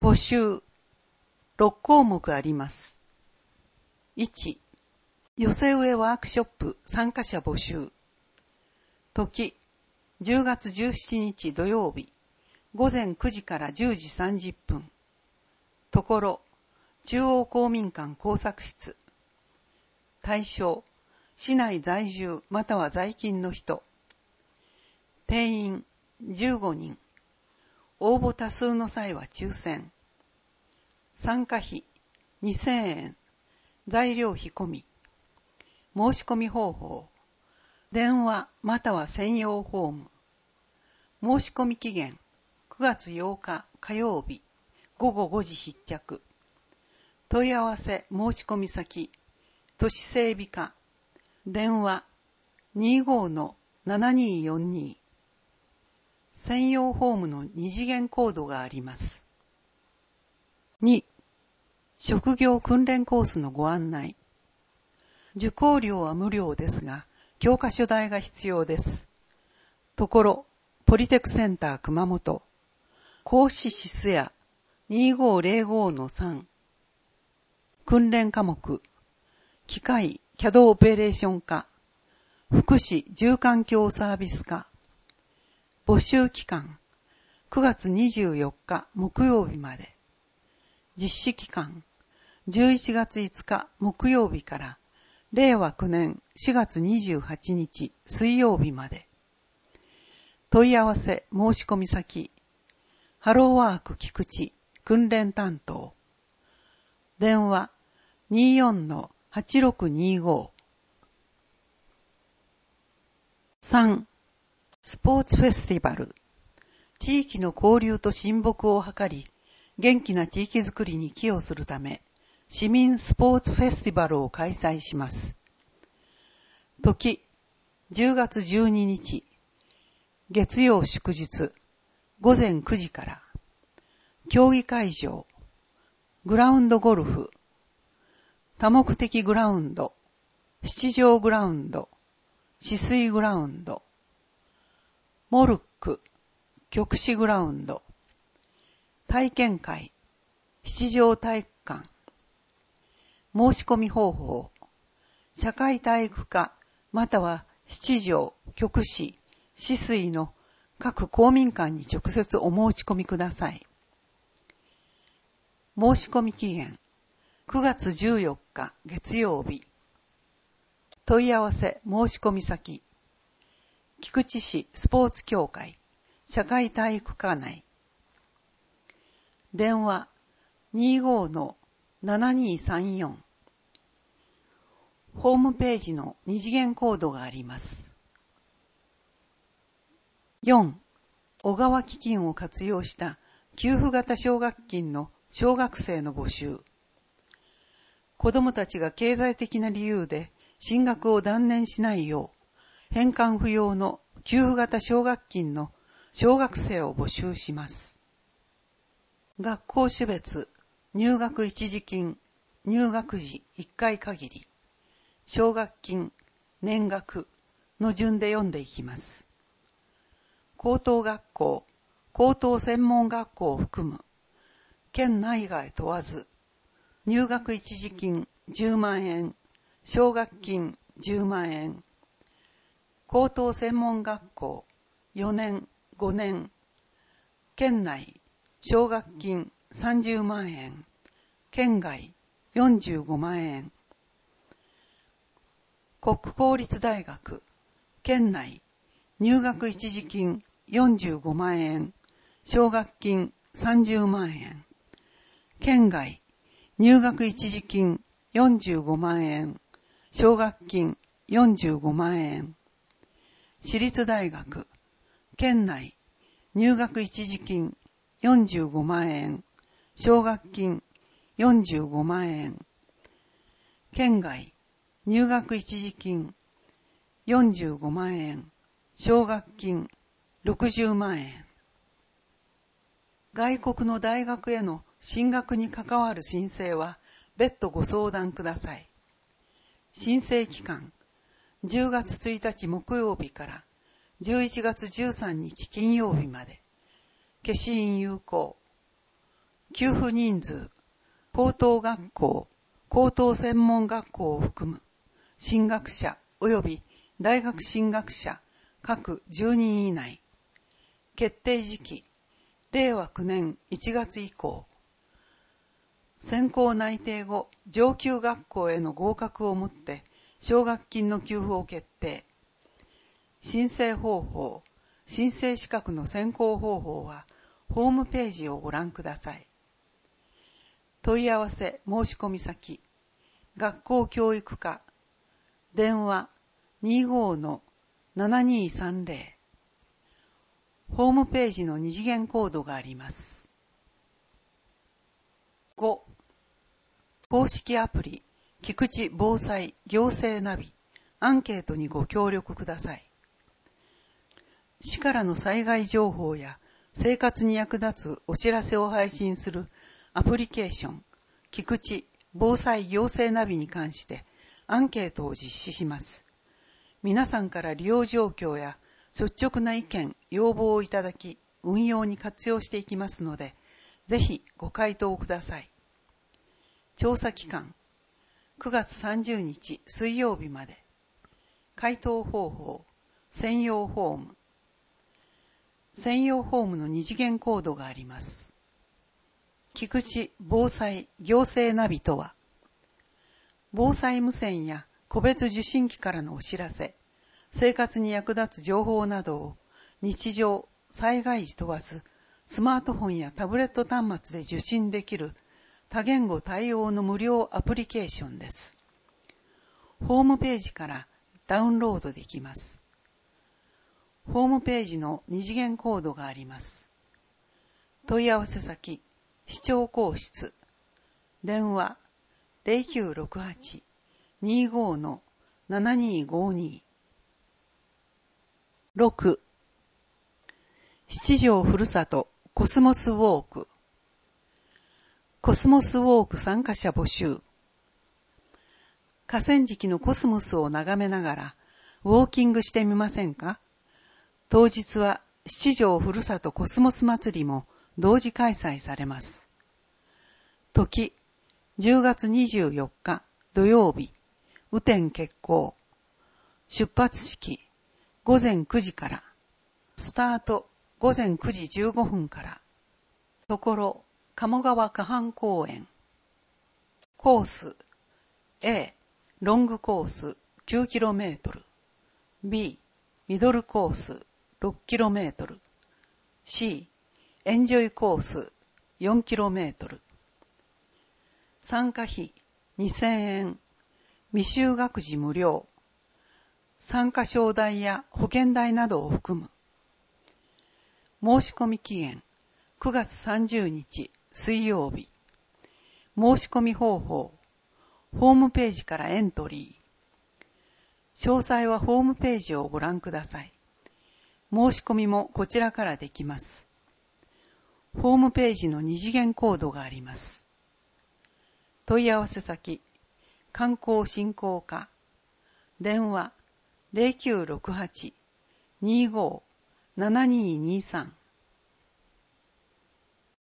募集6項目あります。1、寄せ植えワークショップ参加者募集。時、10月17日土曜日、午前9時から10時30分。ところ、中央公民館工作室。対象、市内在住または在勤の人。定員15人。応募多数の際は抽選。参加費2000円。材料費込み。申し込み方法。電話または専用フォーム。申し込み期限9月8日火曜日午後5時必着。問い合わせ申し込み先都市整備課。電話 25-7242。専用フォームの2次元コードがあります。2、職業訓練コースのご案内。受講料は無料ですが、教科書代が必要です。ところ、ポリテクセンター熊本。講師シスヤ 2505-3。訓練科目。機械、CADオペレーション科。福祉、住環境サービス科。募集期間。9月24日木曜日まで。実施期間。11月5日木曜日から令和9年4月28日水曜日まで。問い合わせ申し込み先。ハローワーク菊池訓練担当。電話 24-8625。3、スポーツフェスティバル。地域の交流と親睦を図り、元気な地域づくりに寄与するため、市民スポーツフェスティバルを開催します。時、10月12日、月曜祝日、午前9時から、競技会場、グラウンドゴルフ、多目的グラウンド、七条グラウンド、止水グラウンド、モルック、極紫グラウンド、体験会、七条体育館。申し込み方法。社会体育科または七条、極紫、止水の各公民館に直接お申し込みください。申し込み期限9月14日月曜日。問い合わせ申し込み先。菊池市スポーツ協会社会体育科内。電話 25-7234。ホームページの2次元コードがあります。4、小川基金を活用した給付型奨学金の小学生の募集。子どもたちが経済的な理由で進学を断念しないよう、返還不要の給付型奨学金の小学生を募集します。学校種別、入学一時金、入学時1回限り、奨学金、年額の順で読んでいきます。高等学校、高等専門学校を含む、県内外問わず、入学一時金10万円、奨学金10万円、高等専門学校4年、5年、県内奨学金30万円、県外45万円。国公立大学、県内入学一時金45万円、奨学金30万円。県外入学一時金45万円、奨学金45万円。私立大学、県内入学一時金45万円、奨学金45万円。県外入学一時金45万円、奨学金60万円。外国の大学への進学に関わる申請は別途ご相談ください。申請期間、10月1日木曜日から11月13日金曜日まで。消印有効。 給付人数、高等学校、高等専門学校を含む進学者及び大学進学者各10人以内。決定時期、令和9年1月以降。選考内定後、上級学校への合格をもって奨学金の給付を決定。申請方法、申請資格の選考方法はホームページをご覧ください。問い合わせ申し込み先、学校教育課、電話 25-7230。ホームページの二次元コードがあります。5. 公式アプリ、菊池防災行政ナビ、アンケートにご協力ください。市からの災害情報や生活に役立つお知らせを配信するアプリケーション、菊池防災行政ナビに関してアンケートを実施します。皆さんから利用状況や率直な意見、要望をいただき、運用に活用していきますので、ぜひご回答ください。調査期間、9月30日水曜日まで。回答方法、専用フォーム。専用フォームの二次元コードがあります。菊池防災行政ナビとは、防災無線や個別受信機からのお知らせ、生活に役立つ情報などを日常、災害時問わず、スマートフォンやタブレット端末で受信できる多言語対応の無料アプリケーションです。ホームページからダウンロードできます。ホームページの二次元コードがあります。問い合わせ先、市長公室、電話 0968-25-7252。6. 七条ふるさとコスモスウォーク。コスモスウォーク参加者募集。河川敷のコスモスを眺めながらウォーキングしてみませんか？当日は七条ふるさとコスモス祭りも同時開催されます。時、10月24日土曜日、雨天決行。出発式、午前9時から。スタート、午前9時15分から。ところ、鴨川河畔公園。コース、A、ロングコース 9km。B、ミドルコース 6km。C、エンジョイコース 4km。参加費2000円。未就学児無料。参加証代や保険代などを含む。申し込み期限9月30日水曜日。申し込み方法、ホームページからエントリー。詳細はホームページをご覧ください。申し込みもこちらからできます。ホームページの二次元コードがあります。問い合わせ先、観光振興課。電話 0968-25-7223。